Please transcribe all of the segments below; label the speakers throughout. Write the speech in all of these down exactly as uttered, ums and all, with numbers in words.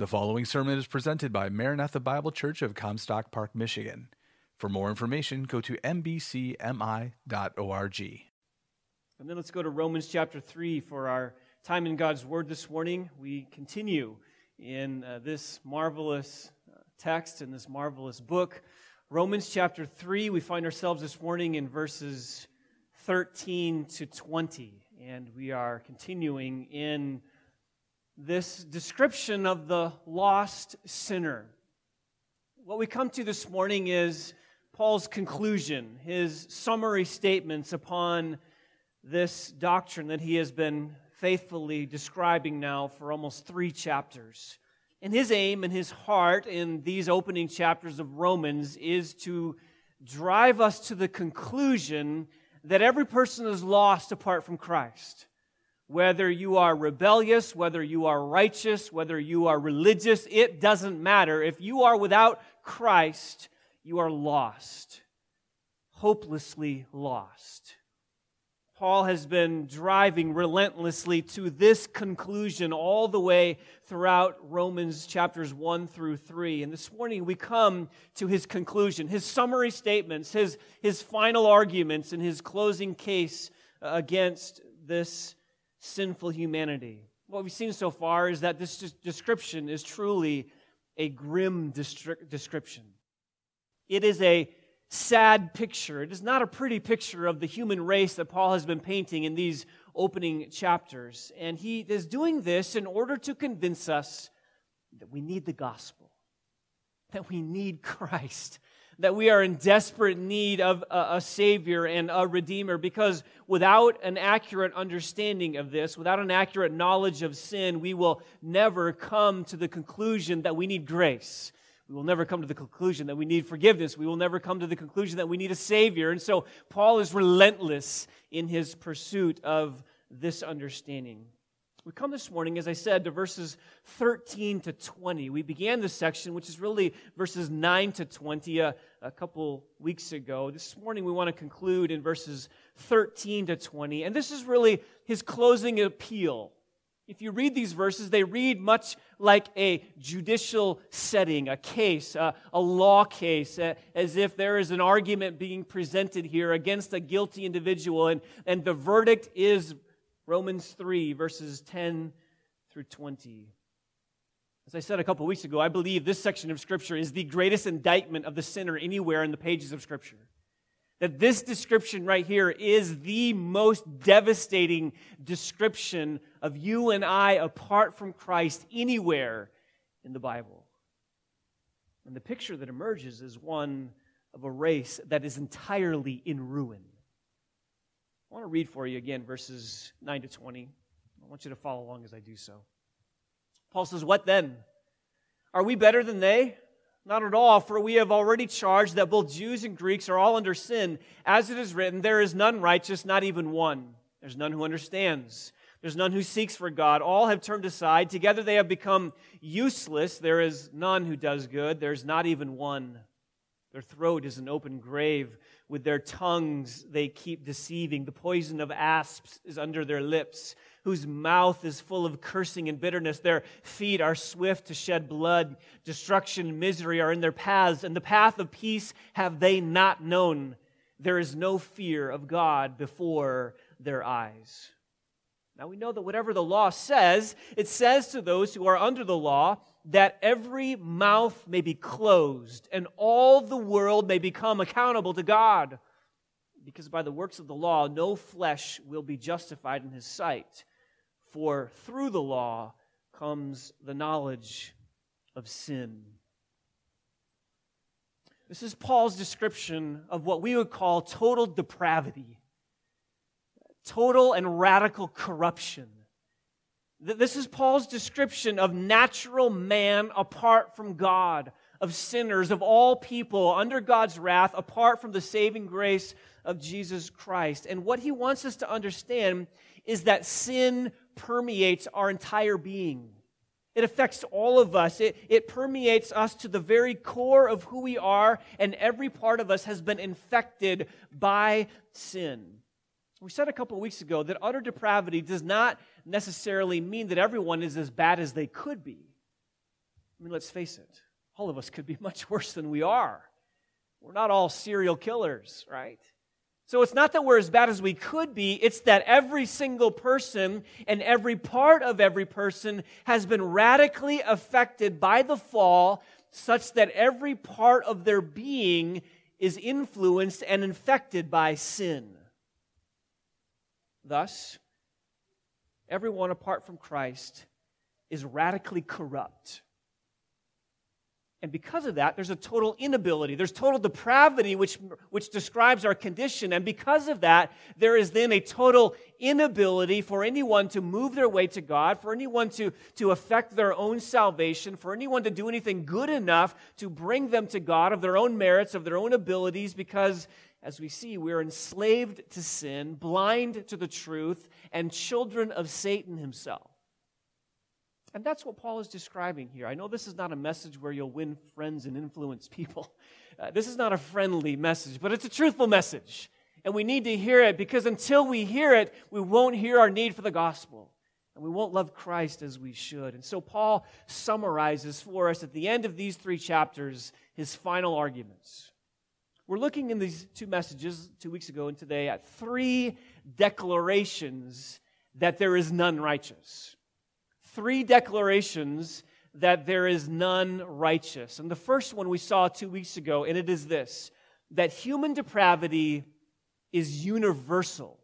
Speaker 1: The following sermon is presented by Maranatha Bible Church of Comstock Park, Michigan. For more information, go to m b c m i dot org.
Speaker 2: And then let's go to Romans chapter three for our time in God's Word this morning. We continue in uh, this marvelous uh, text, in this marvelous book. Romans chapter three, we find ourselves this morning in verses thirteen to twenty. And we are continuing in this description of the lost sinner. What we come to this morning is Paul's conclusion, his summary statements upon this doctrine that he has been faithfully describing now for almost three chapters. And his aim and his heart in these opening chapters of Romans is to drive us to the conclusion that every person is lost apart from Christ. Whether you are rebellious, whether you are righteous, whether you are religious, it doesn't matter. If you are without Christ, you are lost, hopelessly lost. Paul has been driving relentlessly to this conclusion all the way throughout Romans chapters one through three. And this morning we come to his conclusion, his summary statements, his, his final arguments, and his closing case against this sinful humanity. What we've seen so far is that this description is truly a grim description. It is a sad picture. It is not a pretty picture of the human race that Paul has been painting in these opening chapters. And he is doing this in order to convince us that we need the gospel, that we need Christ, that we are in desperate need of a, a Savior and a Redeemer, because without an accurate understanding of this, without an accurate knowledge of sin, we will never come to the conclusion that we need grace. We will never come to the conclusion that we need forgiveness. We will never come to the conclusion that we need a Savior. And so Paul is relentless in his pursuit of this understanding. We come this morning, as I said, to verses thirteen to twenty. We began this section, which is really verses nine to twenty, a, a couple weeks ago. This morning we want to conclude in verses thirteen to twenty. And this is really his closing appeal. If you read these verses, they read much like a judicial setting, a case, a, a law case, a, as if there is an argument being presented here against a guilty individual. And, and the verdict is Romans three, verses ten through twenty. As I said a couple weeks ago, I believe this section of Scripture is the greatest indictment of the sinner anywhere in the pages of Scripture. That this description right here is the most devastating description of you and I apart from Christ anywhere in the Bible. And the picture that emerges is one of a race that is entirely in ruin. I want to read for you again verses nine to twenty. I want you to follow along as I do so. Paul says, "What then? Are we better than they? Not at all, for we have already charged that both Jews and Greeks are all under sin. As it is written, there is none righteous, not even one. There's none who understands. There's none who seeks for God. All have turned aside. Together they have become useless. There is none who does good. There's not even one. Their throat is an open grave. With their tongues they keep deceiving. The poison of asps is under their lips, whose mouth is full of cursing and bitterness. Their feet are swift to shed blood. Destruction and misery are in their paths, and the path of peace have they not known. There is no fear of God before their eyes." Now we know that whatever the law says, it says to those who are under the law that every mouth may be closed and all the world may become accountable to God. Because by the works of the law, no flesh will be justified in His sight. For through the law comes the knowledge of sin. This is Paul's description of what we would call total depravity. Total and radical corruption. This is Paul's description of natural man apart from God, of sinners, of all people under God's wrath, apart from the saving grace of Jesus Christ. And what he wants us to understand is that sin permeates our entire being. It affects all of us. It, it permeates us to the very core of who we are, and every part of us has been infected by sin. We said a couple of weeks ago that utter depravity does not necessarily mean that everyone is as bad as they could be. I mean, let's face it, all of us could be much worse than we are. We're not all serial killers, right? So it's not that we're as bad as we could be, it's that every single person and every part of every person has been radically affected by the fall, such that every part of their being is influenced and infected by sin. Thus, everyone apart from Christ is radically corrupt. And because of that, there's a total inability. There's total depravity, which, which describes our condition. And because of that, there is then a total inability for anyone to move their way to God, for anyone to, to affect their own salvation, for anyone to do anything good enough to bring them to God of their own merits, of their own abilities, because, as we see, we're enslaved to sin, blind to the truth, and children of Satan himself. And that's what Paul is describing here. I know this is not a message where you'll win friends and influence people. Uh, this is not a friendly message, but it's a truthful message. And we need to hear it, because until we hear it, we won't hear our need for the gospel. And we won't love Christ as we should. And so Paul summarizes for us at the end of these three chapters his final arguments. We're looking in these two messages, two weeks ago and today, at three declarations that there is none righteous. Three declarations that there is none righteous. And the first one we saw two weeks ago, and it is this, that human depravity is universal.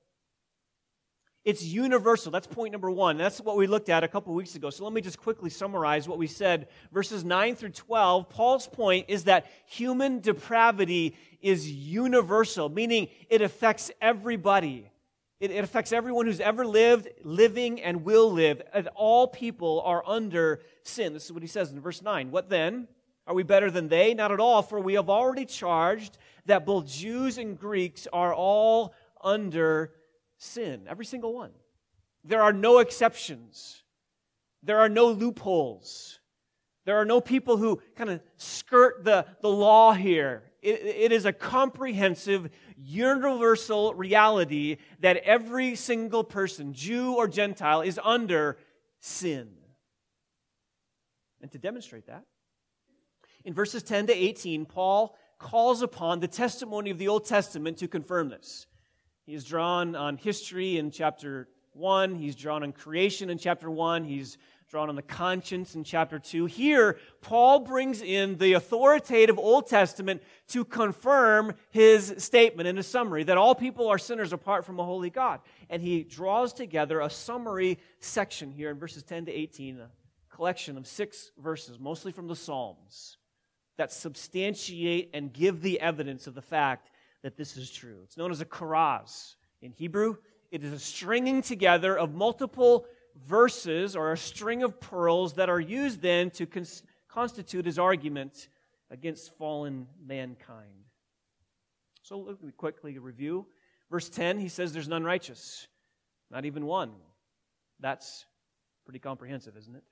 Speaker 2: It's universal. That's point number one. That's what we looked at a couple weeks ago. So let me just quickly summarize what we said. Verses nine through twelve, Paul's point is that human depravity is universal, meaning it affects everybody. It, it affects everyone who's ever lived, living, and will live. And all people are under sin. This is what he says in verse nine. What then? Are we better than they? Not at all, for we have already charged that both Jews and Greeks are all under sin. Every single one. There are no exceptions. There are no loopholes. There are no people who kind of skirt the, the law here. It, it is a comprehensive, universal reality that every single person, Jew or Gentile, is under sin. And to demonstrate that, in verses ten to eighteen, Paul calls upon the testimony of the Old Testament to confirm this. He is drawn on history in chapter one. He's drawn on creation in chapter one. He's drawn on the conscience in chapter two. Here, Paul brings in the authoritative Old Testament to confirm his statement in a summary that all people are sinners apart from a holy God. And he draws together a summary section here in verses ten to eighteen, a collection of six verses, mostly from the Psalms, that substantiate and give the evidence of the fact that this is true. It's known as a charaz in Hebrew. It is a stringing together of multiple verses or a string of pearls that are used then to cons- constitute his argument against fallen mankind. So let me quickly review. Verse ten, he says there's none righteous, not even one. That's pretty comprehensive, isn't it?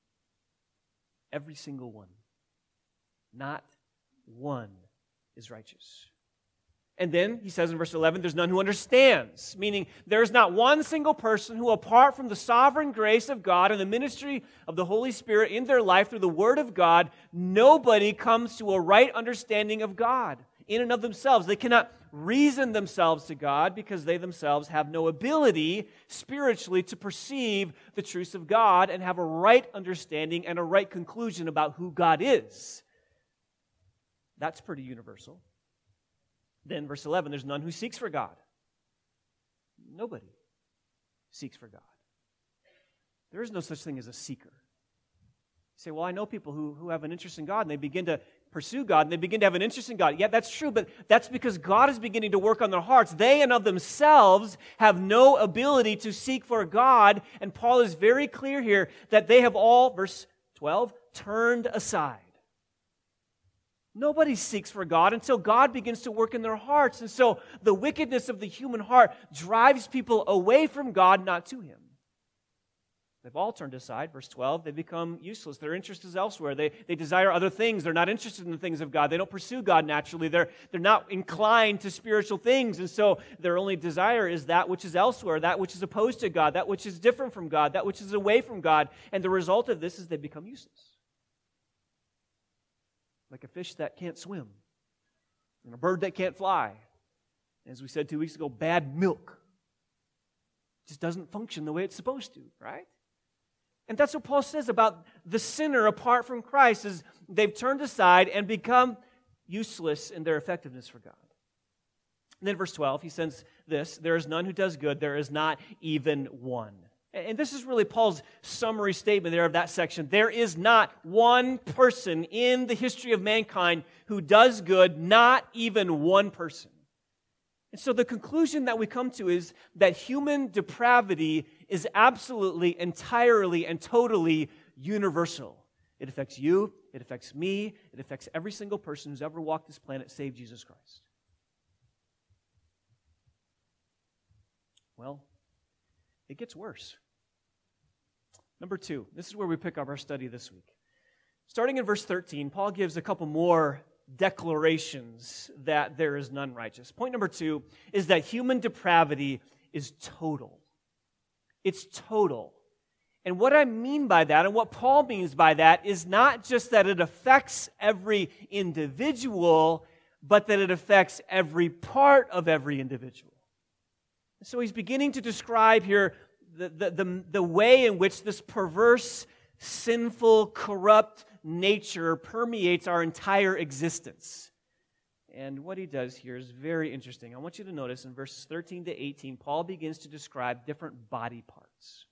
Speaker 2: Every single one. Not one is righteous. And then he says in verse eleven, there's none who understands, meaning there's not one single person who, apart from the sovereign grace of God and the ministry of the Holy Spirit in their life through the Word of God, nobody comes to a right understanding of God in and of themselves. They cannot reason themselves to God because they themselves have no ability spiritually to perceive the truths of God and have a right understanding and a right conclusion about who God is. That's pretty universal. Then, verse eleven, there's none who seeks for God. Nobody seeks for God. There is no such thing as a seeker. You say, well, I know people who, who have an interest in God, and they begin to pursue God, and they begin to have an interest in God. Yeah, that's true, but that's because God is beginning to work on their hearts. They and of themselves have no ability to seek for God, and Paul is very clear here that they have all, verse twelve, turned aside. Nobody seeks for God until God begins to work in their hearts. And so the wickedness of the human heart drives people away from God, not to Him. They've all turned aside. Verse twelve, they become useless. Their interest is elsewhere. They, they desire other things. They're not interested in the things of God. They don't pursue God naturally. They're, they're not inclined to spiritual things. And so their only desire is that which is elsewhere, that which is opposed to God, that which is different from God, that which is away from God. And the result of this is they become useless. like a fish that can't swim, and a bird that can't fly. As we said two weeks ago, bad milk just doesn't function the way it's supposed to, right? And that's what Paul says about the sinner apart from Christ, is they've turned aside and become useless in their effectiveness for God. And then verse twelve, he says this, there is none who does good, there is not even one. And this is really Paul's summary statement there of that section. There is not one person in the history of mankind who does good, not even one person. And so the conclusion that we come to is that human depravity is absolutely, entirely, and totally universal. It affects you, it affects me, it affects every single person who's ever walked this planet save Jesus Christ. Well, it gets worse. Number two, this is where we pick up our study this week. Starting in verse thirteen, Paul gives a couple more declarations that there is none righteous. Point number two is that human depravity is total. It's total. And what I mean by that, and what Paul means by that, is not just that it affects every individual, but that it affects every part of every individual. So he's beginning to describe here the, the, the, the way in which this perverse, sinful, corrupt nature permeates our entire existence. And what he does here is very interesting. I want you to notice in verses thirteen to eighteen, Paul begins to describe different body parts.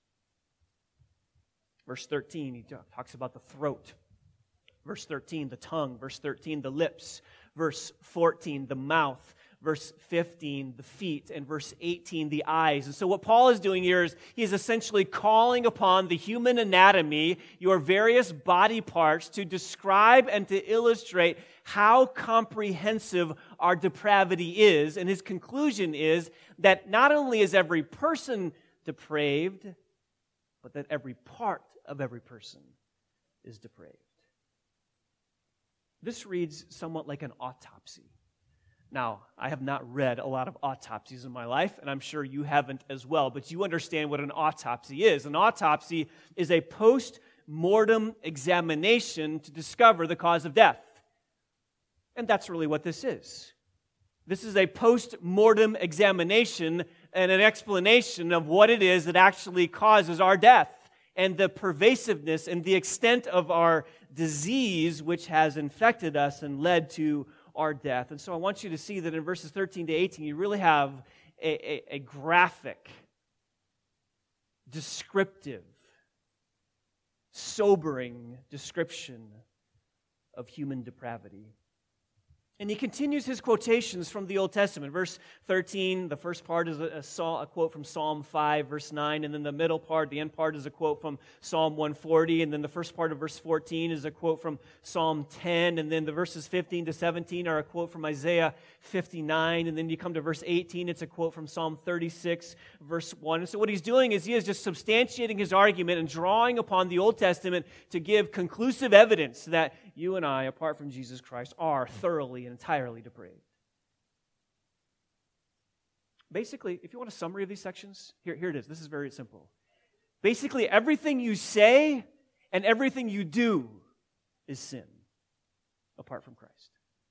Speaker 2: Verse thirteen, he talks about the throat. Verse thirteen, the tongue. Verse thirteen, the lips. Verse fourteen, the mouth. Verse fifteen, the feet, and verse eighteen, the eyes. And so what Paul is doing here is he's essentially calling upon the human anatomy, your various body parts, to describe and to illustrate how comprehensive our depravity is. And his conclusion is that not only is every person depraved, but that every part of every person is depraved. This reads somewhat like an autopsy. Now, I have not read a lot of autopsies in my life, and I'm sure you haven't as well, but you understand what an autopsy is. An autopsy is a post-mortem examination to discover the cause of death. And that's really what this is. This is a post-mortem examination and an explanation of what it is that actually causes our death and the pervasiveness and the extent of our disease which has infected us and led to our death. And so I want you to see that in verses thirteen to eighteen, you really have a, a, a graphic, descriptive, sobering description of human depravity. And he continues his quotations from the Old Testament. Verse thirteen, the first part is a, a, a quote from Psalm five, verse nine, and then the middle part, the end part, is a quote from Psalm one forty, and then the first part of verse fourteen is a quote from Psalm ten, and then the verses fifteen to seventeen are a quote from Isaiah fifty-nine, and then you come to verse eighteen, it's a quote from Psalm thirty-six, verse one. And so what he's doing is he is just substantiating his argument and drawing upon the Old Testament to give conclusive evidence that you and I, apart from Jesus Christ, are thoroughly and entirely depraved. Basically, if you want a summary of these sections, here, here it is. This is very simple. Basically, everything you say and everything you do is sin apart from Christ.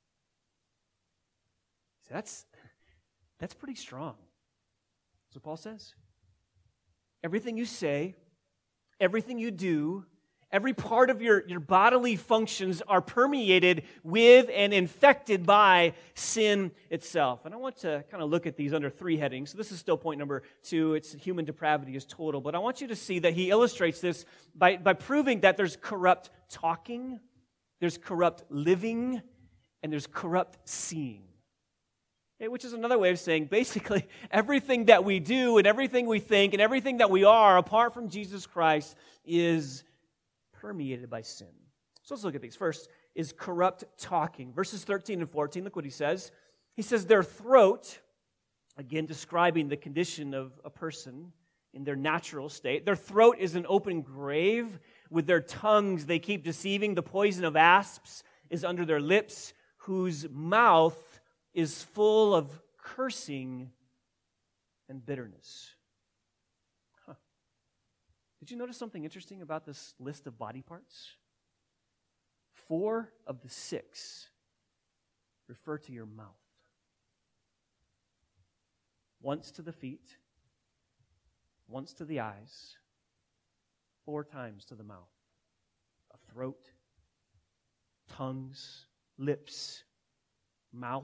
Speaker 2: So that's, that's pretty strong. That's what Paul says. Everything you say, everything you do, every part of your, your bodily functions are permeated with and infected by sin itself. And I want to kind of look at these under three headings. So this is still point number two. It's human depravity is total. But I want you to see that he illustrates this by, by proving that there's corrupt talking, there's corrupt living, and there's corrupt seeing. Okay, which is another way of saying basically everything that we do and everything we think and everything that we are apart from Jesus Christ is permeated by sin. So let's look at these. First is corrupt talking. Verses thirteen and fourteen, look what he says. He says their throat, again describing the condition of a person in their natural state. Their throat is an open grave. With their tongues they keep deceiving. The poison of asps is under their lips, whose mouth is full of cursing and bitterness. Did you notice something interesting about this list of body parts? four of the six refer to your mouth. Once to the feet, once to the eyes, four times to the mouth. A throat, tongues, lips, mouth.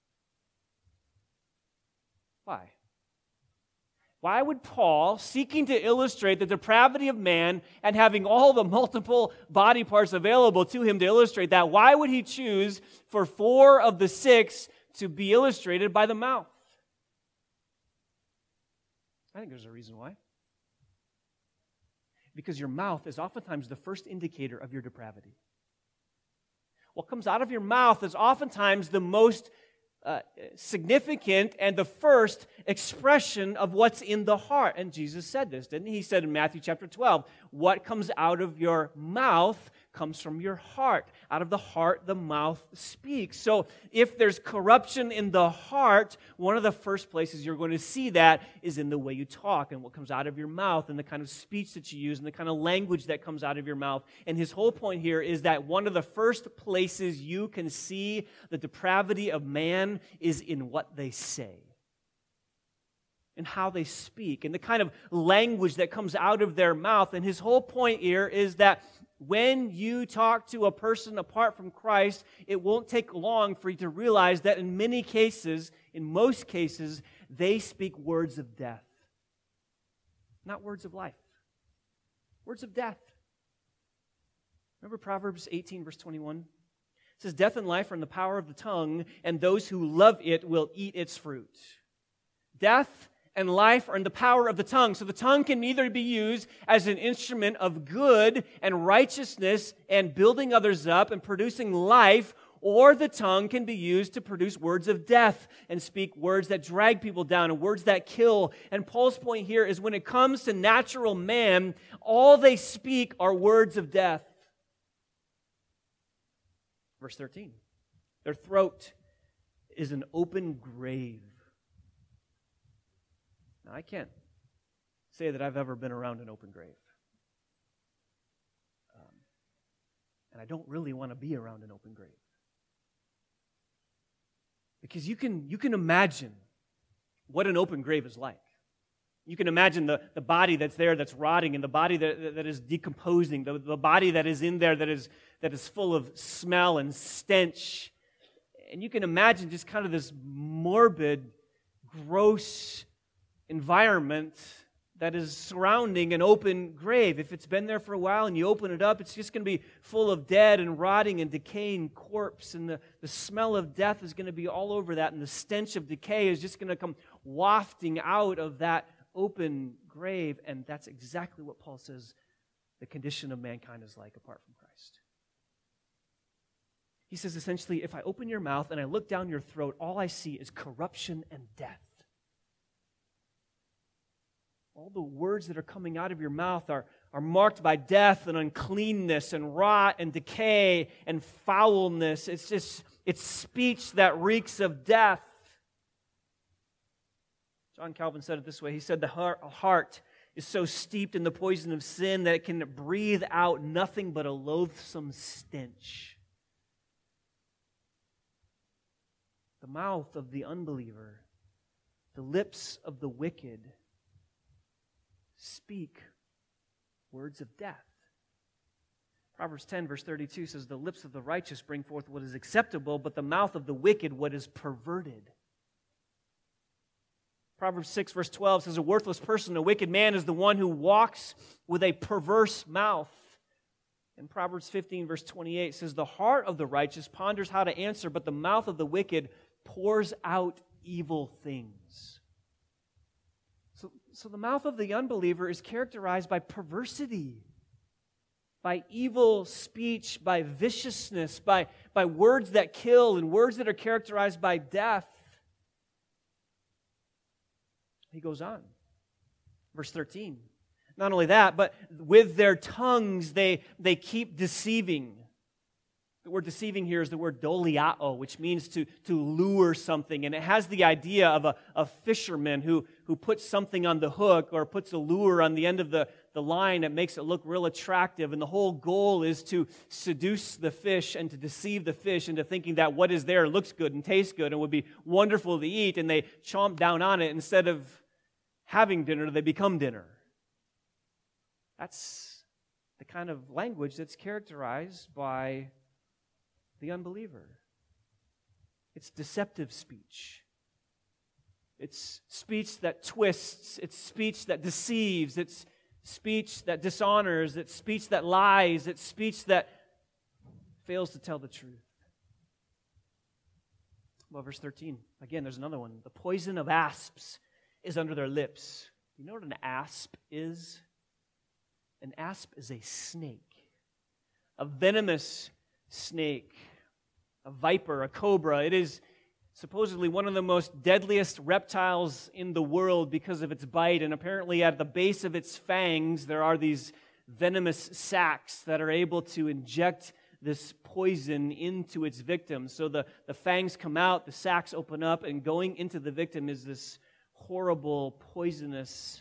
Speaker 2: Why? Why would Paul, seeking to illustrate the depravity of man and having all the multiple body parts available to him to illustrate that, why would he choose for four of the six to be illustrated by the mouth? I think there's a reason why. Because your mouth is oftentimes the first indicator of your depravity. What comes out of your mouth is oftentimes the most uh, significant and the first expression of what's in the heart. And Jesus said this, didn't he? He said in Matthew chapter twelve, what comes out of your mouth comes from your heart. Out of the heart, the mouth speaks. So if there's corruption in the heart, one of the first places you're going to see that is in the way you talk and what comes out of your mouth and the kind of speech that you use and the kind of language that comes out of your mouth. And his whole point here is that one of the first places you can see the depravity of man is in what they say and how they speak and the kind of language that comes out of their mouth. And his whole point here is that when you talk to a person apart from Christ, it won't take long for you to realize that in many cases, in most cases, they speak words of death. Not words of life. Words of death. Remember Proverbs eighteen, verse twenty-one? It says, death and life are in the power of the tongue, and those who love it will eat its fruit. Death and life are in the power of the tongue. So the tongue can either be used as an instrument of good and righteousness and building others up and producing life, or the tongue can be used to produce words of death and speak words that drag people down and words that kill. And Paul's point here is when it comes to natural man, all they speak are words of death. Verse thirteen, their throat is an open grave. Now, I can't say that I've ever been around an open grave. Um, and I don't really want to be around an open grave. Because you can, you can imagine what an open grave is like. You can imagine the, the body that's there that's rotting and the body that, that is decomposing, the, the body that is in there that is, that is full of smell and stench. And you can imagine just kind of this morbid, gross environment that is surrounding an open grave. If it's been there for a while and you open it up, it's just going to be full of dead and rotting and decaying corpse, and the, the smell of death is going to be all over that, and the stench of decay is just going to come wafting out of that open grave. And that's exactly what Paul says the condition of mankind is like apart from Christ. He says essentially, if I open your mouth and I look down your throat, all I see is corruption and death. All the words that are coming out of your mouth are, are marked by death and uncleanness and rot and decay and foulness. It's just, it's speech that reeks of death. John Calvin said it this way. He said, the heart, heart is so steeped in the poison of sin that it can breathe out nothing but a loathsome stench. The mouth of the unbeliever, the lips of the wicked, speak words of death. Proverbs ten, verse thirty-two says, the lips of the righteous bring forth what is acceptable, but the mouth of the wicked what is perverted. Proverbs six, verse twelve says, a worthless person, a wicked man, is the one who walks with a perverse mouth. And Proverbs fifteen, verse twenty-eight says, the heart of the righteous ponders how to answer, but the mouth of the wicked pours out evil things. So, so the mouth of the unbeliever is characterized by perversity, by evil speech, by viciousness, by, by words that kill and words that are characterized by death. He goes on. Verse thirteen. Not only that, but with their tongues they, they keep deceiving. The word deceiving here is the word doliao, which means to, to lure something. And it has the idea of a, a fisherman who, who puts something on the hook or puts a lure on the end of the, the line that makes it look real attractive, and the whole goal is to seduce the fish and to deceive the fish into thinking that what is there looks good and tastes good and would be wonderful to eat, and they chomp down on it. Instead of having dinner, they become dinner. That's the kind of language that's characterized by the unbeliever. It's deceptive speech. It's speech that twists. It's speech that deceives. It's speech that dishonors. It's speech that lies. It's speech that fails to tell the truth. Well, verse thirteen. Again, there's another one. The poison of asps is under their lips. You know what an asp is? An asp is a snake, a venomous snake, a viper, a cobra. It is supposedly one of the most deadliest reptiles in the world because of its bite, and apparently at the base of its fangs there are these venomous sacs that are able to inject this poison into its victim. So the, the fangs come out, the sacs open up, and going into the victim is this horrible, poisonous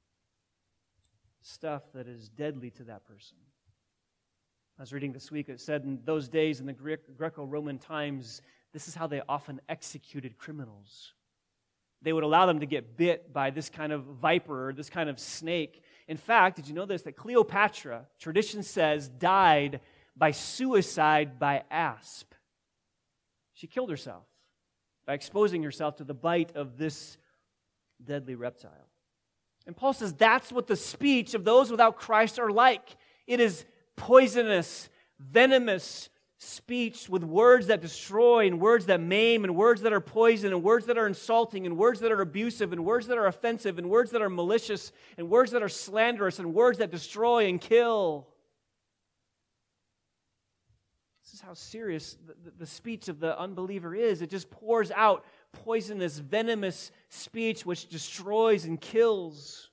Speaker 2: stuff that is deadly to that person. I was reading this week, it said in those days, in the Gre- Greco-Roman times, this is how they often executed criminals. They would allow them to get bit by this kind of viper or this kind of snake. In fact, did you know this? That Cleopatra, tradition says, died by suicide by asp. She killed herself by exposing herself to the bite of this deadly reptile. And Paul says that's what the speech of those without Christ are like. It is poisonous, venomous speech with words that destroy and words that maim and words that are poison and words that are insulting and words that are abusive and words that are offensive and words that are malicious and words that are slanderous and words that destroy and kill. This is how serious the, the speech of the unbeliever is. It just pours out poisonous, venomous speech which destroys and kills.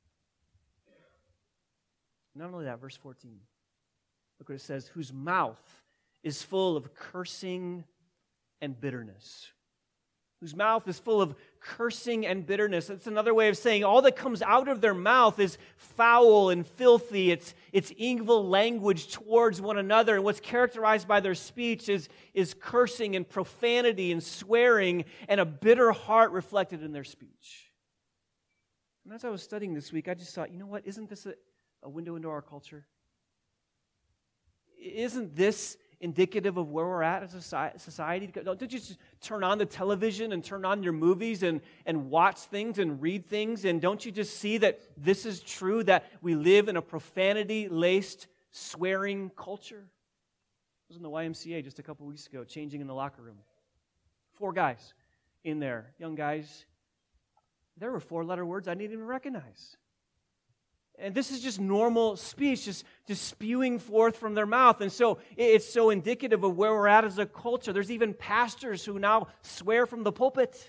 Speaker 2: Not only that, verse fourteen. Look what it says, whose mouth is full of cursing and bitterness. Whose mouth is full of cursing and bitterness. That's another way of saying all that comes out of their mouth is foul and filthy. It's, it's evil language towards one another. And what's characterized by their speech is, is cursing and profanity and swearing and a bitter heart reflected in their speech. And as I was studying this week, I just thought, you know what? Isn't this a, a window into our culture? Isn't this indicative of where we're at as a society? Don't you just turn on the television and turn on your movies and, and watch things and read things? And don't you just see that this is true, that we live in a profanity-laced, swearing culture? I was in the Y M C A just a couple weeks ago, changing in the locker room. Four guys in there, young guys. There were four-letter words I didn't even recognize. And this is just normal speech, just, just spewing forth from their mouth. And so it's so indicative of where we're at as a culture. There's even pastors who now swear from the pulpit.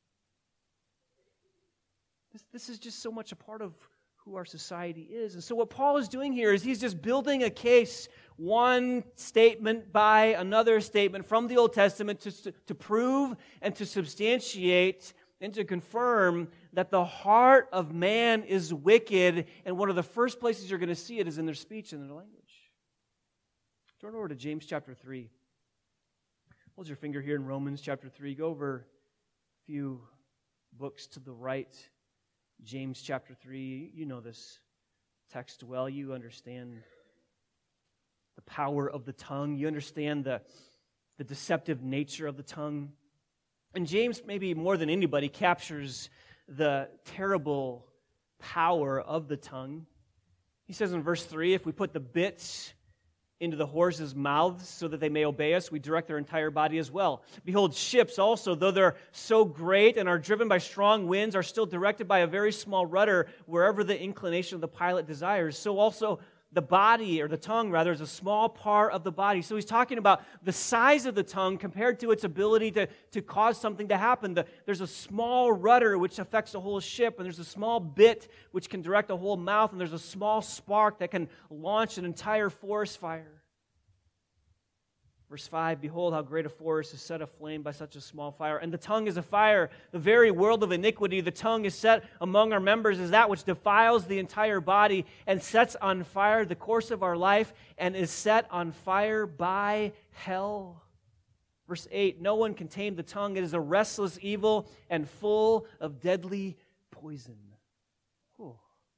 Speaker 2: This, this is just so much a part of who our society is. And so what Paul is doing here is he's just building a case, one statement by another statement from the Old Testament to, to prove and to substantiate and to confirm that the heart of man is wicked, and one of the first places you're going to see it is in their speech and their language. Turn over to James chapter three. Hold your finger here in Romans chapter three. Go over a few books to the right. James chapter three. You know this text well. You understand the power of the tongue. You understand the, the deceptive nature of the tongue. And James, maybe more than anybody, captures the terrible power of the tongue. He says in verse three, if we put the bits into the horses' mouths so that they may obey us, we direct their entire body as well. Behold, ships also, though they're so great and are driven by strong winds, are still directed by a very small rudder wherever the inclination of the pilot desires. So also the body, or the tongue rather, is a small part of the body. So he's talking about the size of the tongue compared to its ability to, to cause something to happen. The, there's a small rudder which affects the whole ship, and there's a small bit which can direct the whole mouth, and there's a small spark that can launch an entire forest fire. Verse five, behold how great a forest is set aflame by such a small fire. And the tongue is a fire, the very world of iniquity. The tongue is set among our members as that which defiles the entire body and sets on fire the course of our life and is set on fire by hell. Verse eight, no one can tame the tongue. It is a restless evil and full of deadly poison. Whew.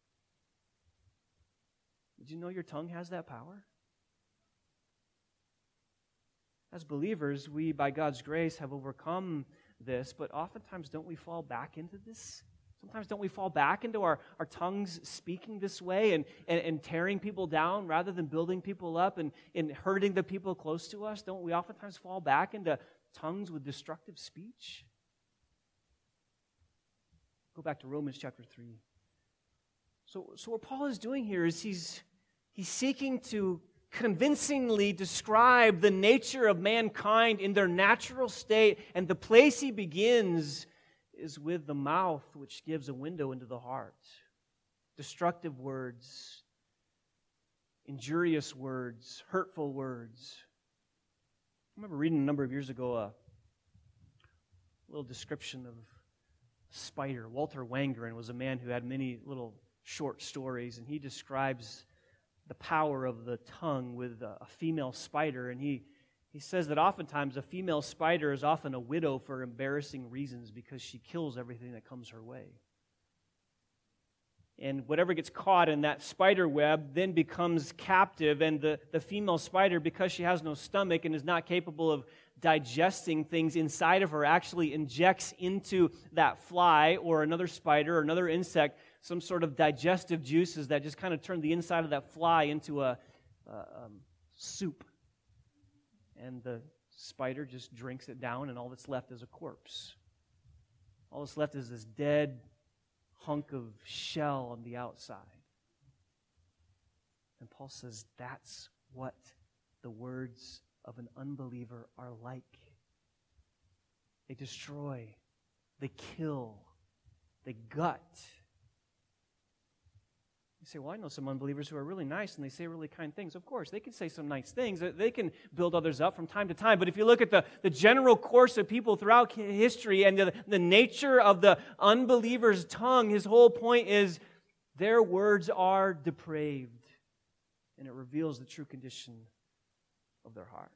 Speaker 2: Did you know your tongue has that power? As believers, we, by God's grace, have overcome this, but oftentimes don't we fall back into this? Sometimes don't we fall back into our, our tongues speaking this way and, and, and tearing people down rather than building people up and, and hurting the people close to us? Don't we oftentimes fall back into tongues with destructive speech? Go back to Romans chapter three. So, so what Paul is doing here is he's, he's seeking to convincingly describe the nature of mankind in their natural state, and the place he begins is with the mouth, which gives a window into the heart. Destructive words, injurious words, hurtful words. I remember reading a number of years ago a little description of a spider. Walter Wangerin was a man who had many little short stories, and he describes the power of the tongue with a female spider, and he, he says that oftentimes a female spider is often a widow for embarrassing reasons because she kills everything that comes her way. And whatever gets caught in that spider web then becomes captive, and the, the female spider, because she has no stomach and is not capable of digesting things inside of her, actually injects into that fly or another spider or another insect some sort of digestive juices that just kind of turn the inside of that fly into a, a um, soup. And the spider just drinks it down, and all that's left is a corpse. All that's left is this dead hunk of shell on the outside. And Paul says that's what the words of an unbeliever are like. They destroy, they kill, they gut. You say, well, I know some unbelievers who are really nice and they say really kind things. Of course, they can say some nice things. They can build others up from time to time. But if you look at the, the general course of people throughout history and the, the nature of the unbeliever's tongue, his whole point is their words are depraved. And it reveals the true condition of their heart.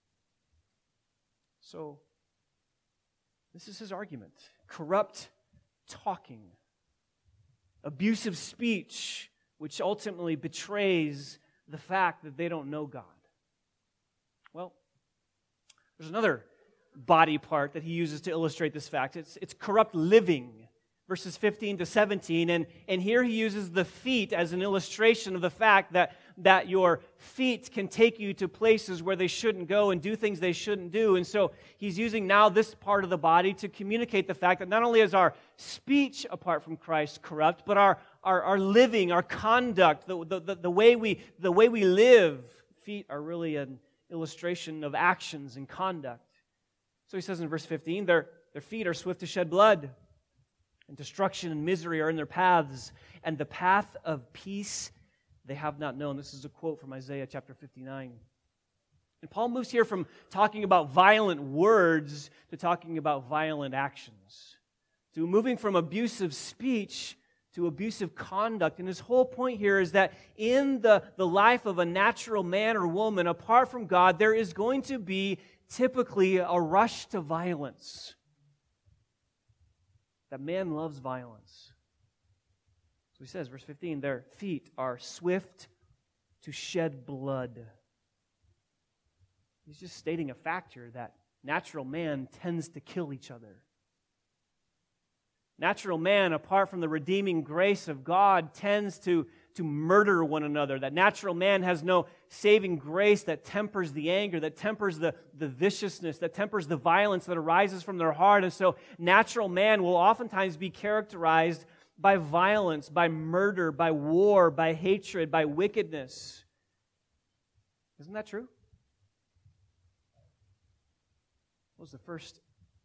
Speaker 2: So, this is his argument. Corrupt talking, abusive speech, which ultimately betrays the fact that they don't know God. Well, there's another body part that he uses to illustrate this fact. It's, it's corrupt living, verses fifteen to seventeen. And, and here he uses the feet as an illustration of the fact that, that your feet can take you to places where they shouldn't go and do things they shouldn't do. And so he's using now this part of the body to communicate the fact that not only is our speech apart from Christ corrupt, but our, our, our living, our conduct, the, the, the, way we, the way we live, feet are really an illustration of actions and conduct. So he says in verse fifteen, their, their feet are swift to shed blood, and destruction and misery are in their paths, and the path of peace they have not known. This is a quote from Isaiah chapter fifty-nine. And Paul moves here from talking about violent words to talking about violent actions, to moving from abusive speech to abusive conduct. And his whole point here is that in the, the life of a natural man or woman, apart from God, there is going to be typically a rush to violence. That man loves violence. So he says, verse fifteen, their feet are swift to shed blood. He's just stating a fact here that natural man tends to kill each other. Natural man, apart from the redeeming grace of God, tends to, to murder one another. That natural man has no saving grace that tempers the anger, that tempers the, the viciousness, that tempers the violence that arises from their heart. And so natural man will oftentimes be characterized by violence, by murder, by war, by hatred, by wickedness. Isn't that true? What was the first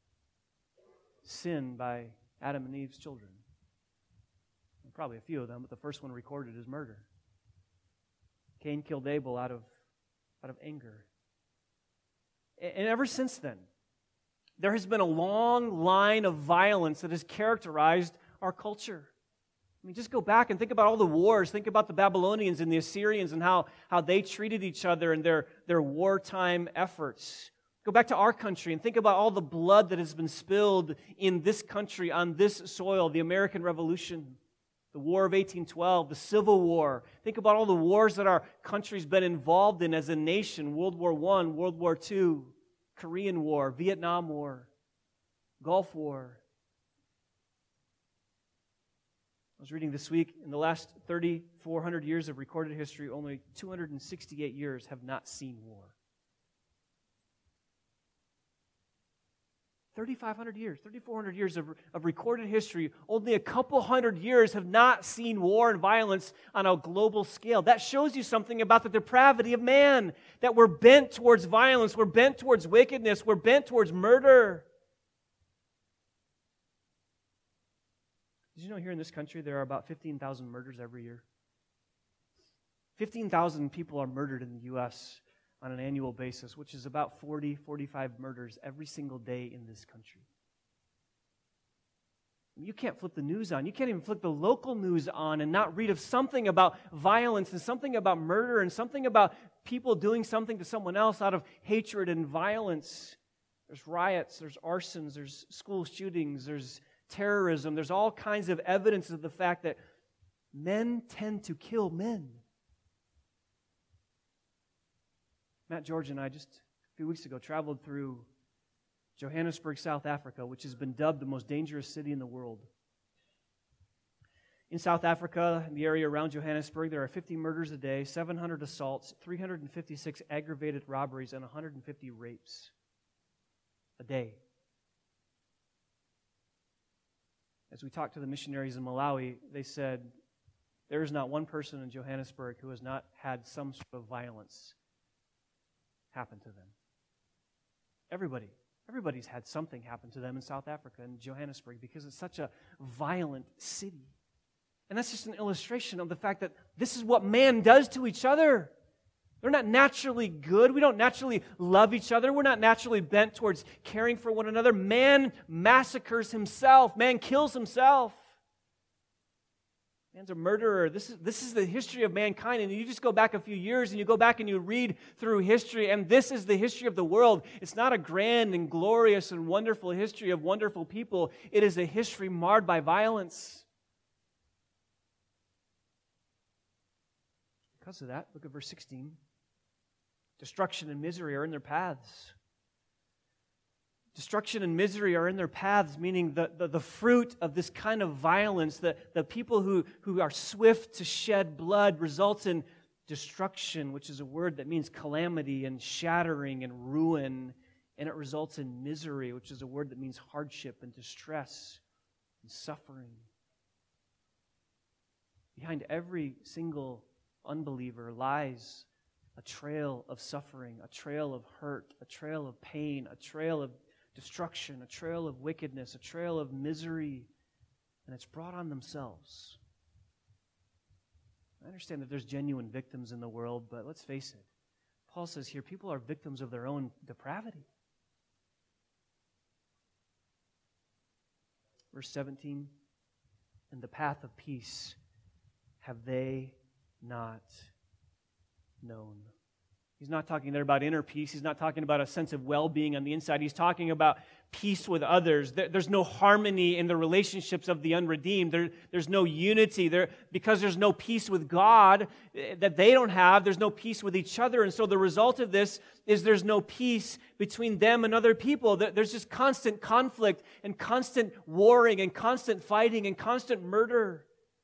Speaker 2: sin by Adam and Eve's children? And probably a few of them, but the first one recorded is murder. Cain killed Abel out of, out of anger. And ever since then, there has been a long line of violence that has characterized our culture. I mean, just go back and think about all the wars. Think about the Babylonians and the Assyrians and how, how they treated each other and their, their wartime efforts. Go back to our country and think about all the blood that has been spilled in this country, on this soil, the American Revolution, the War of eighteen twelve, the Civil War. Think about all the wars that our country's been involved in as a nation: World War One, World War Two, Korean War, Vietnam War, Gulf War. I was reading this week, in the last three thousand four hundred years of recorded history, only two hundred sixty-eight years have not seen war. thirty-five hundred years, thirty-four hundred years of, of recorded history, only a couple hundred years have not seen war and violence on a global scale. That shows you something about the depravity of man, that we're bent towards violence, we're bent towards wickedness, we're bent towards murder. Did you know here in this country there are about fifteen thousand murders every year? fifteen thousand people are murdered in the U S on an annual basis, which is about forty, forty-five murders every single day in this country. You can't flip the news on. You can't even flip the local news on and not read of something about violence and something about murder and something about people doing something to someone else out of hatred and violence. There's riots, there's arsons, there's school shootings, there's terrorism. There's all kinds of evidence of the fact that men tend to kill men. Matt George and I just a few weeks ago traveled through Johannesburg, South Africa, which has been dubbed the most dangerous city in the world. In South Africa, in the area around Johannesburg, there are fifty murders a day, seven hundred assaults, three hundred fifty-six aggravated robberies, and one hundred fifty rapes a day. As we talked to the missionaries in Malawi, they said, there is not one person in Johannesburg who has not had some sort of violence happen to them. Everybody, everybody's had something happen to them in South Africa and Johannesburg because it's such a violent city. And that's just an illustration of the fact that this is what man does to each other. They're not naturally good. We don't naturally love each other. We're not naturally bent towards caring for one another. Man massacres himself. Man kills himself. Man's a murderer. This is, this is the history of mankind. And you just go back a few years and you go back and you read through history, and this is the history of the world. It's not a grand and glorious and wonderful history of wonderful people. It is a history marred by violence. Because of that, look at verse sixteen. Destruction and misery are in their paths. Destruction and misery are in their paths, meaning the, the, the fruit of this kind of violence, the, the people who, who are swift to shed blood, results in destruction, which is a word that means calamity and shattering and ruin, and it results in misery, which is a word that means hardship and distress and suffering. Behind every single unbeliever lies a trail of suffering, a trail of hurt, a trail of pain, a trail of destruction, a trail of wickedness, a trail of misery, and it's brought on themselves. I understand that there's genuine victims in the world, but let's face it. Paul says here, people are victims of their own depravity. Verse seventeen, "And the path of peace have they not known." He's not talking there about inner peace. He's not talking about a sense of well-being on the inside. He's talking about peace with others. There, there's no harmony in the relationships of the unredeemed. There, there's no unity. There, because there's no peace with God that they don't have, there's no peace with each other. And so the result of this is there's no peace between them and other people. There's just constant conflict and constant warring and constant fighting and constant murder.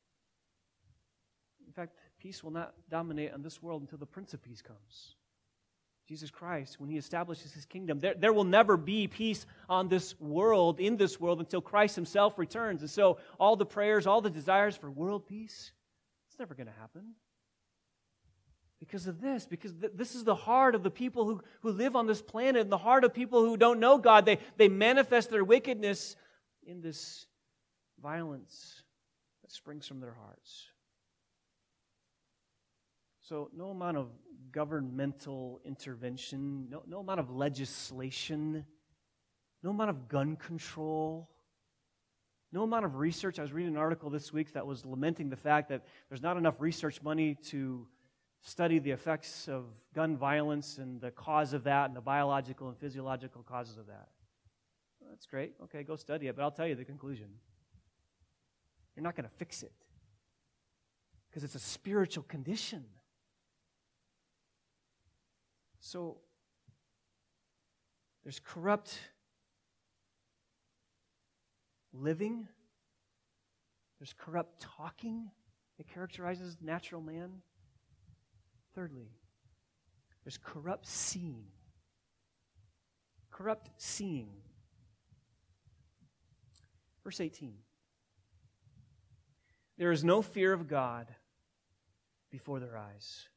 Speaker 2: In fact, peace will not dominate on this world until the Prince of Peace comes. Jesus Christ, when He establishes His kingdom, there, there will never be peace on this world, in this world, until Christ Himself returns. And so all the prayers, all the desires for world peace, it's never going to happen. Because of this, because th- this is the heart of the people who, who live on this planet, and the heart of people who don't know God. They, they manifest their wickedness in this violence that springs from their hearts. So no amount of governmental intervention, no, no amount of legislation, no amount of gun control, no amount of research. I was reading an article this week that was lamenting the fact that there's not enough research money to study the effects of gun violence and the cause of that and the biological and physiological causes of that. Well, that's great. Okay, go study it, but I'll tell you the conclusion. You're not going to fix it because it's a spiritual condition. So, there's corrupt living. There's corrupt talking that characterizes natural man. Thirdly, there's corrupt seeing. Corrupt seeing. Verse eighteen. There is no fear of God before their eyes.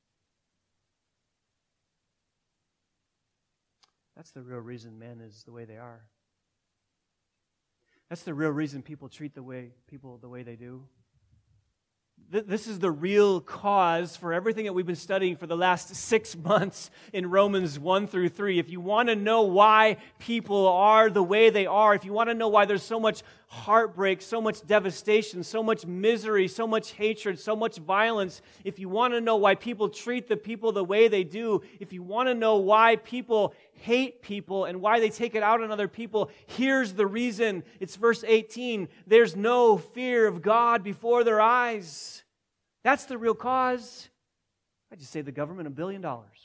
Speaker 2: That's the real reason men is the way they are. That's the real reason people treat the way people the way they do. This is the real cause for everything that we've been studying for the last six months in Romans one through three. If you want to know why people are the way they are, if you want to know why there's so much heartbreak, so much devastation, so much misery, so much hatred, so much violence, if you want to know why people treat the people the way they do, if you want to know why people hate people and why they take it out on other people, here's the reason. It's verse eighteen. There's no fear of God before their eyes. That's the real cause. I just saved the government a billion dollars.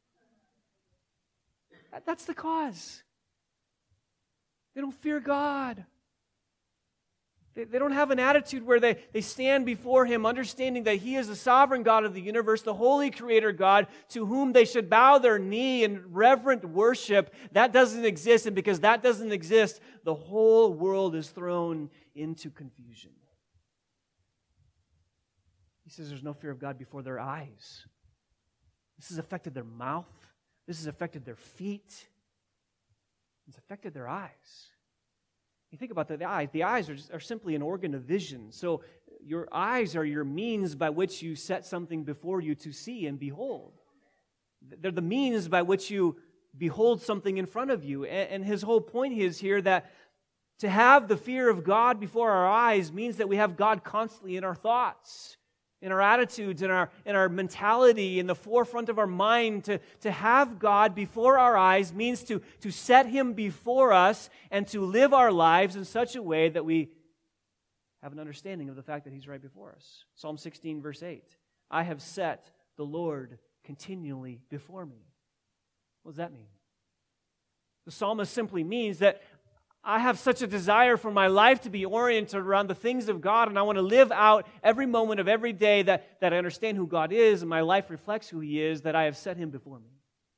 Speaker 2: That's the cause. They don't fear God. They, they don't have an attitude where they, they stand before Him understanding that He is the sovereign God of the universe, the holy Creator God, to whom they should bow their knee in reverent worship. That doesn't exist, and because that doesn't exist, the whole world is thrown into confusion. He says there's no fear of God before their eyes. This has affected their mouth. This has affected their feet. It's affected their eyes. You think about the, the eyes. The eyes are, just, are simply an organ of vision. So your eyes are your means by which you set something before you to see and behold. They're the means by which you behold something in front of you. And, and his whole point is here that to have the fear of God before our eyes means that we have God constantly in our thoughts, in our attitudes, in our, in our mentality, in the forefront of our mind. To, to have God before our eyes means to, to set Him before us and to live our lives in such a way that we have an understanding of the fact that He's right before us. Psalm sixteen, verse eight. I have set the Lord continually before me. What does that mean? The psalmist simply means that I have such a desire for my life to be oriented around the things of God, and I want to live out every moment of every day that, that I understand who God is and my life reflects who He is, that I have set Him before me.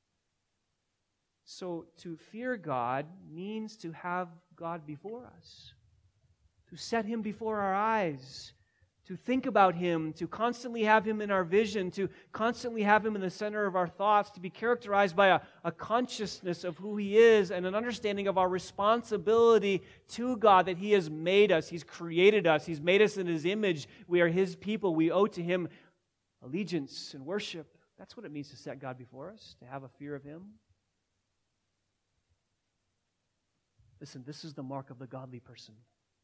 Speaker 2: So to fear God means to have God before us, to set Him before our eyes, to think about Him, to constantly have Him in our vision, to constantly have Him in the center of our thoughts, to be characterized by a, a consciousness of who He is and an understanding of our responsibility to God, that He has made us, He's created us, He's made us in His image. We are His people. We owe to Him allegiance and worship. That's what it means to set God before us, to have a fear of Him. Listen, this is the mark of the godly person.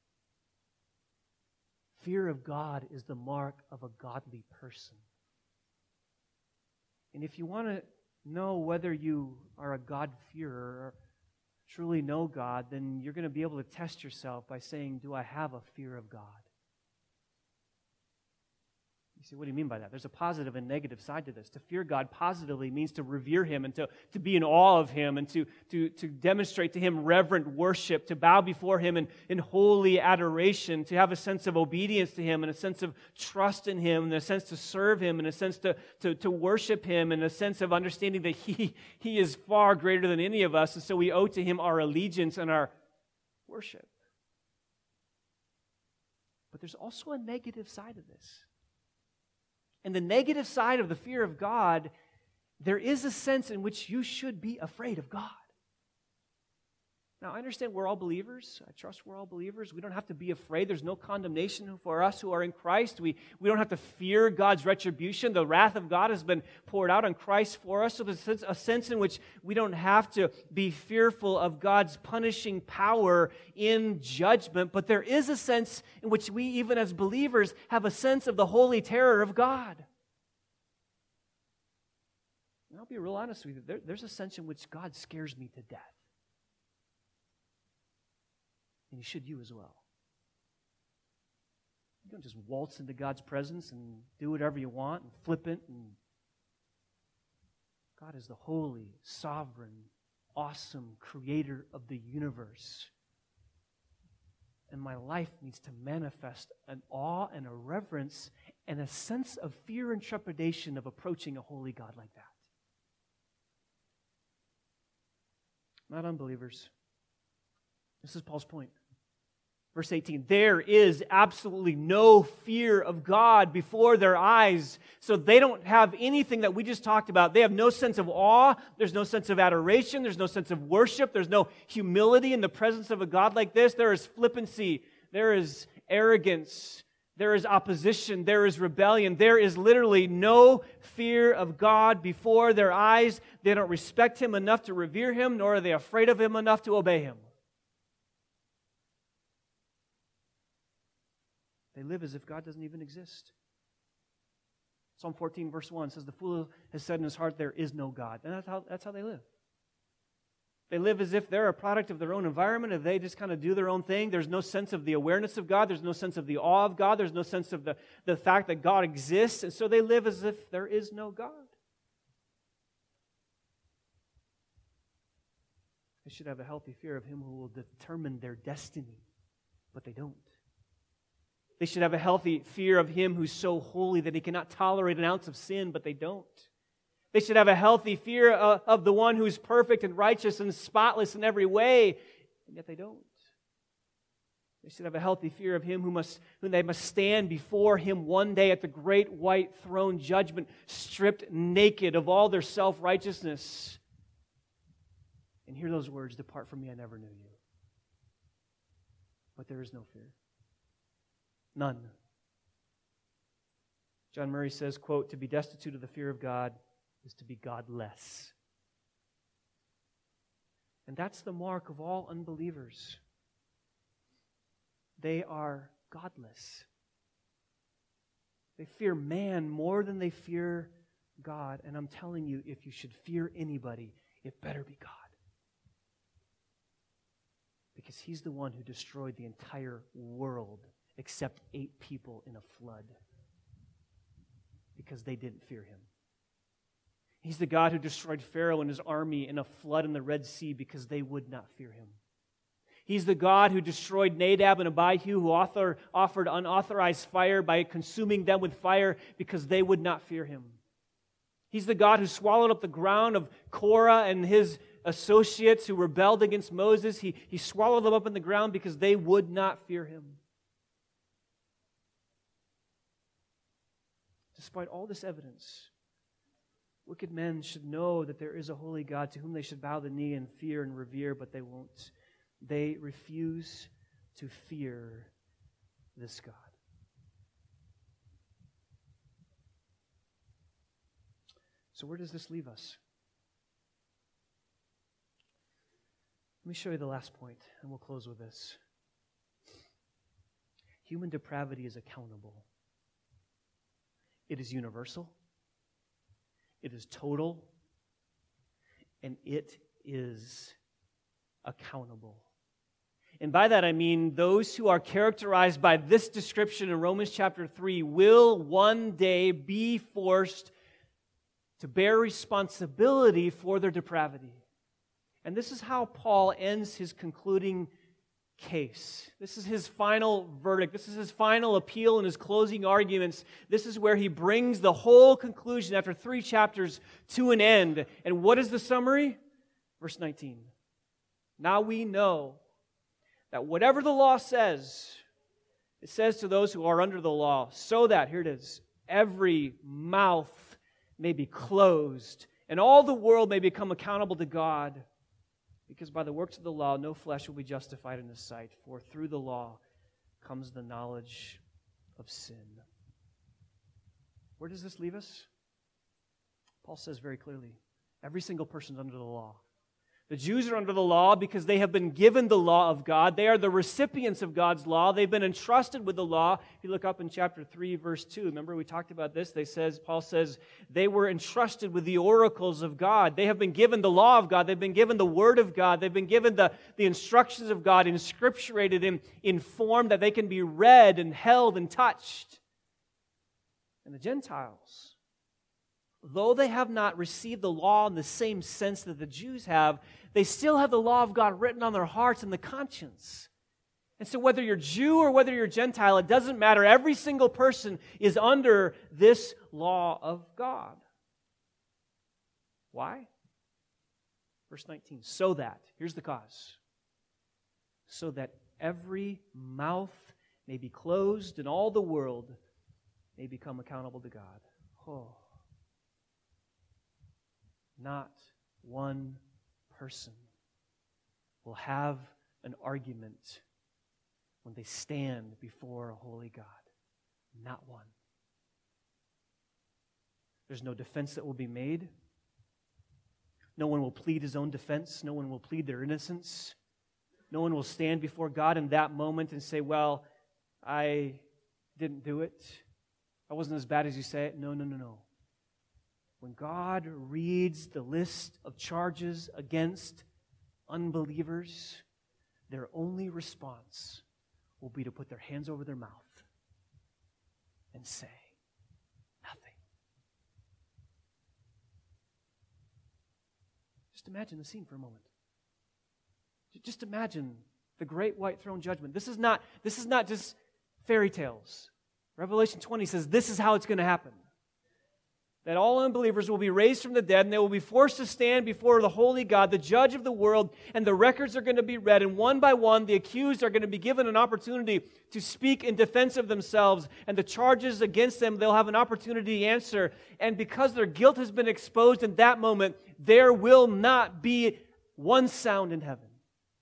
Speaker 2: Fear of God is the mark of a godly person. And if you want to know whether you are a God-fearer or truly know God, then you're going to be able to test yourself by saying, do I have a fear of God? You say, what do you mean by that? There's a positive and negative side to this. To fear God positively means to revere Him and to, to be in awe of Him and to, to, to demonstrate to Him reverent worship, to bow before Him in, in holy adoration, to have a sense of obedience to Him and a sense of trust in Him and a sense to serve Him and a sense to, to, to worship Him and a sense of understanding that He, He is far greater than any of us, and so we owe to Him our allegiance and our worship. But there's also a negative side of this. And the negative side of the fear of God, there is a sense in which you should be afraid of God. Now, I understand we're all believers. I trust we're all believers. We don't have to be afraid. There's no condemnation for us who are in Christ. We, we don't have to fear God's retribution. The wrath of God has been poured out on Christ for us. So there's a sense, a sense in which we don't have to be fearful of God's punishing power in judgment. But there is a sense in which we, even as believers, have a sense of the holy terror of God. And I'll be real honest with you. There, there's a sense in which God scares me to death. And you should you as well. You don't just waltz into God's presence and do whatever you want and flippant. And God is the holy, sovereign, awesome creator of the universe. And my life needs to manifest an awe and a reverence and a sense of fear and trepidation of approaching a holy God like that. Not unbelievers. This is Paul's point. Verse eighteen, there is absolutely no fear of God before their eyes. So they don't have anything that we just talked about. They have no sense of awe. There's no sense of adoration. There's no sense of worship. There's no humility in the presence of a God like this. There is flippancy. There is arrogance. There is opposition. There is rebellion. There is literally no fear of God before their eyes. They don't respect Him enough to revere Him, nor are they afraid of Him enough to obey Him. They live as if God doesn't even exist. Psalm fourteen, verse one says, the fool has said in his heart, there is no God. And that's how, that's how they live. They live as if they're a product of their own environment, if they just kind of do their own thing. There's no sense of the awareness of God. There's no sense of the awe of God. There's no sense of the, the fact that God exists. And so they live as if there is no God. They should have a healthy fear of Him who will determine their destiny, but they don't. They should have a healthy fear of Him who's so holy that He cannot tolerate an ounce of sin, but they don't. They should have a healthy fear of the one who's perfect and righteous and spotless in every way, and yet they don't. They should have a healthy fear of Him who must, whom they must stand before Him one day at the great white throne judgment, stripped naked of all their self-righteousness, and hear those words, depart from me, I never knew you. But there is no fear. None. John Murray says, quote, to be destitute of the fear of God is to be godless. And that's the mark of all unbelievers. They are godless. They fear man more than they fear God. And I'm telling you, if you should fear anybody, it better be God. Because He's the one who destroyed the entire world except eight people in a flood because they didn't fear Him. He's the God who destroyed Pharaoh and his army in a flood in the Red Sea because they would not fear Him. He's the God who destroyed Nadab and Abihu, who author, offered unauthorized fire by consuming them with fire because they would not fear Him. He's the God who swallowed up the ground of Korah and his associates who rebelled against Moses. He, he swallowed them up in the ground because they would not fear Him. Despite all this evidence, wicked men should know that there is a holy God to whom they should bow the knee and fear and revere, but they won't. They refuse to fear this God. So where does this leave us? Let me show you the last point, and we'll close with this. Human depravity is accountable. It is universal, it is total, and it is accountable. And by that I mean those who are characterized by this description in Romans chapter three will one day be forced to bear responsibility for their depravity. And this is how Paul ends his concluding case. This is his final verdict. This is his final appeal in his closing arguments. This is where he brings the whole conclusion after three chapters to an end. And what is the summary? Verse nineteen. Now we know that whatever the law says, it says to those who are under the law, so that, here it is, every mouth may be closed and all the world may become accountable to God. Because by the works of the law, no flesh will be justified in His sight, for through the law comes the knowledge of sin. Where does this leave us? Paul says very clearly, every single person is under the law. The Jews are under the law because they have been given the law of God. They are the recipients of God's law. They've been entrusted with the law. If you look up in chapter three, verse two, remember we talked about this? They says, Paul says, they were entrusted with the oracles of God. They have been given the law of God. They've been given the word of God. They've been given the, the instructions of God, inscripturated in, in form that they can be read and held and touched. And the Gentiles, though they have not received the law in the same sense that the Jews have, they still have the law of God written on their hearts and the conscience. And so whether you're Jew or whether you're Gentile, it doesn't matter. Every single person is under this law of God. Why? Verse nineteen, so that, here's the cause, so that every mouth may be closed and all the world may become accountable to God. Oh. Not one person will have an argument when they stand before a holy God. Not one. There's no defense that will be made. No one will plead his own defense. No one will plead their innocence. No one will stand before God in that moment and say, well, I didn't do it. I wasn't as bad as you say it. No, no, no, no. When God reads the list of charges against unbelievers, their only response will be to put their hands over their mouth and say nothing. Just imagine the scene for a moment. Just imagine the great white throne judgment. This is not, this is not just fairy tales. Revelation twenty says this is how it's going to happen. That all unbelievers will be raised from the dead, and they will be forced to stand before the holy God, the judge of the world, and the records are going to be read, and one by one, the accused are going to be given an opportunity to speak in defense of themselves, and the charges against them, they'll have an opportunity to answer, and because their guilt has been exposed in that moment, there will not be one sound in heaven.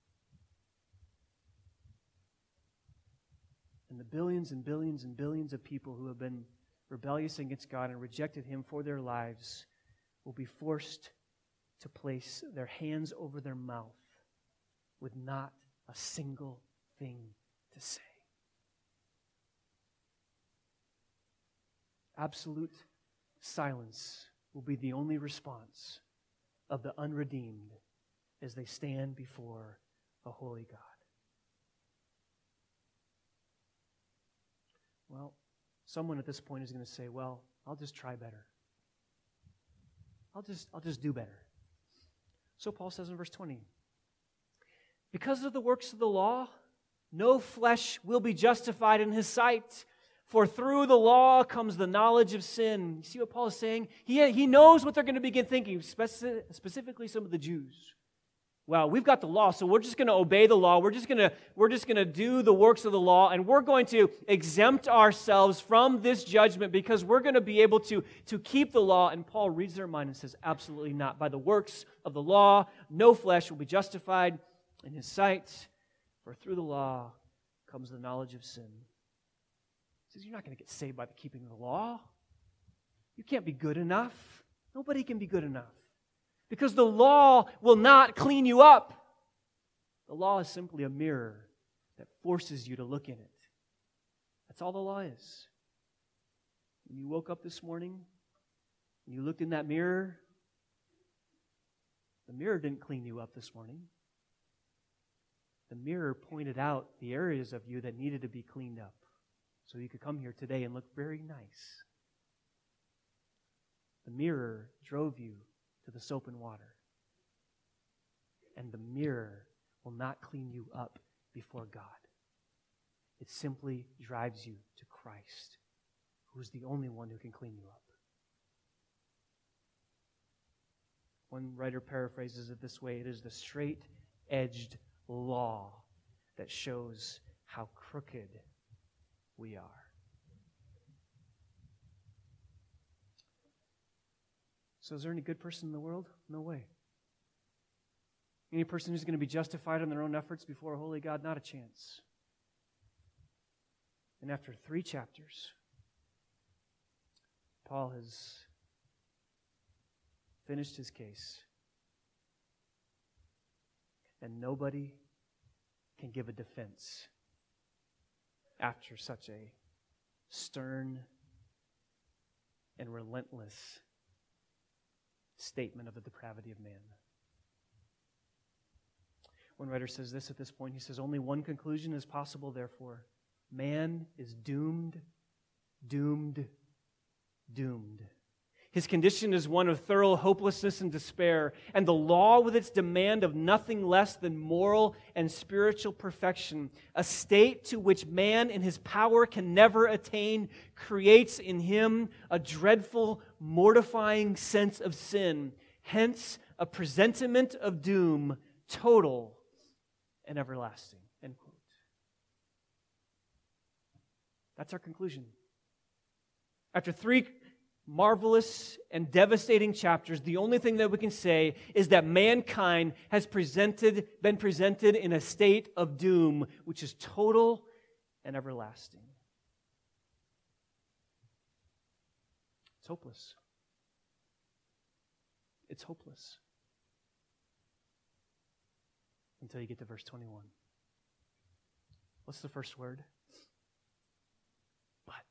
Speaker 2: And the billions and billions and billions of people who have been rebellious against God and rejected Him for their lives will be forced to place their hands over their mouth with not a single thing to say. Absolute silence will be the only response of the unredeemed as they stand before a holy God. Well, someone at this point is going to say, well, I'll just try better. I'll just, I'll just do better. So Paul says in verse twenty, because of the works of the law, no flesh will be justified in his sight, for through the law comes the knowledge of sin. You see what Paul is saying? He, he knows what they're going to begin thinking, speci- specifically some of the Jews. Well, we've got the law, so we're just going to obey the law. We're just going to we're just going to do the works of the law, and we're going to exempt ourselves from this judgment because we're going to be able to, to keep the law. And Paul reads their mind and says, absolutely not. By the works of the law, no flesh will be justified in his sight, for through the law comes the knowledge of sin. He says, you're not going to get saved by the keeping of the law. You can't be good enough. Nobody can be good enough. Because the law will not clean you up. The law is simply a mirror that forces you to look in it. That's all the law is. When you woke up this morning, and you looked in that mirror, the mirror didn't clean you up this morning. The mirror pointed out the areas of you that needed to be cleaned up so you could come here today and look very nice. The mirror drove you to the soap and water. And the mirror will not clean you up before God. It simply drives you to Christ, who is the only one who can clean you up. One writer paraphrases it this way: it is the straight-edged law that shows how crooked we are. So is there any good person in the world? No way. Any person who's going to be justified in their own efforts before a holy God, not a chance. And after three chapters, Paul has finished his case. And nobody can give a defense after such a stern and relentless statement of the depravity of man. One writer says this at this point. He says, only one conclusion is possible, therefore. Man is doomed, doomed, doomed. His condition is one of thorough hopelessness and despair, and the law, with its demand of nothing less than moral and spiritual perfection, a state to which man in his power can never attain, creates in him a dreadful, mortifying sense of sin, hence a presentiment of doom, total and everlasting. End quote. That's our conclusion. After three marvelous and devastating chapters, the only thing that we can say is that mankind has presented, been presented in a state of doom, which is total and everlasting. It's hopeless. It's hopeless. Until you get to verse twenty-one. What's the first word? But.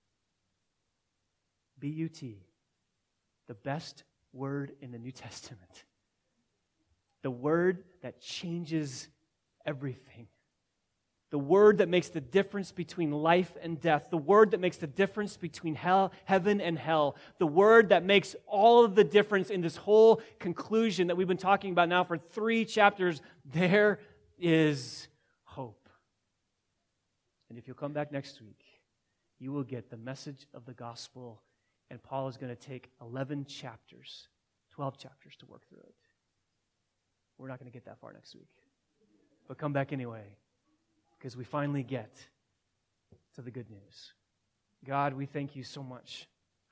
Speaker 2: B U T, the best word in the New Testament. The word that changes everything. The word that makes the difference between life and death. The word that makes the difference between hell, heaven and hell. The word that makes all of the difference in this whole conclusion that we've been talking about now for three chapters. There is hope. And if you'll come back next week, you will get the message of the gospel. And Paul is going to take eleven chapters, twelve chapters to work through it. We're not going to get that far next week. But come back anyway, because we finally get to the good news. God, we thank you so much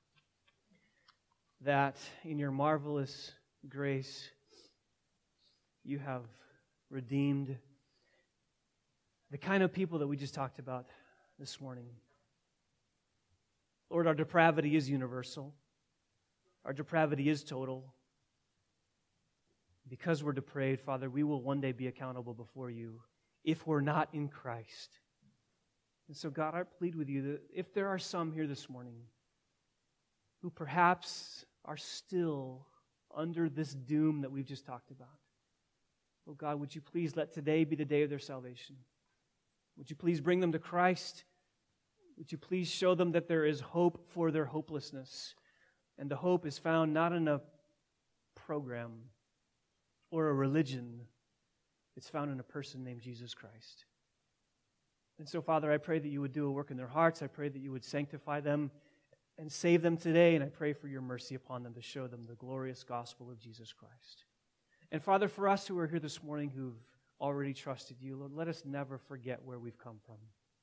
Speaker 2: that in your marvelous grace, you have redeemed the kind of people that we just talked about this morning. Lord, our depravity is universal. Our depravity is total. Because we're depraved, Father, we will one day be accountable before you if we're not in Christ. And so, God, I plead with you that if there are some here this morning who perhaps are still under this doom that we've just talked about, oh God, would you please let today be the day of their salvation? Would you please bring them to Christ? Would you please show them that there is hope for their hopelessness? And the hope is found not in a program or a religion. It's found in a person named Jesus Christ. And so, Father, I pray that you would do a work in their hearts. I pray that you would sanctify them and save them today. And I pray for your mercy upon them to show them the glorious gospel of Jesus Christ. And Father, for us who are here this morning who've already trusted you, Lord, let us never forget where we've come from.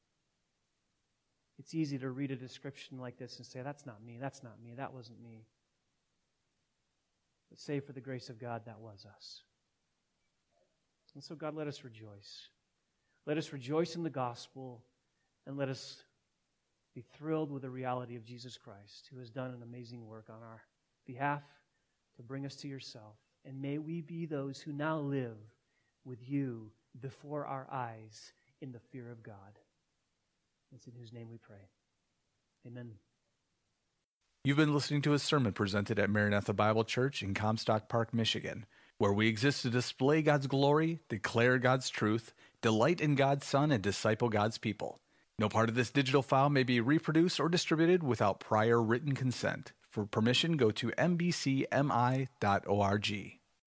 Speaker 2: It's easy to read a description like this and say, that's not me, that's not me, that wasn't me. But save for the grace of God, that was us. And so, God, let us rejoice. Let us rejoice in the gospel, and let us be thrilled with the reality of Jesus Christ, who has done an amazing work on our behalf to bring us to yourself. And may we be those who now live with you before our eyes in the fear of God. It's in whose name we pray. Amen.
Speaker 1: You've been listening to a sermon presented at Maranatha Bible Church in Comstock Park, Michigan, where we exist to display God's glory, declare God's truth, delight in God's Son, and disciple God's people. No part of this digital file may be reproduced or distributed without prior written consent. For permission, go to m b c m i dot org.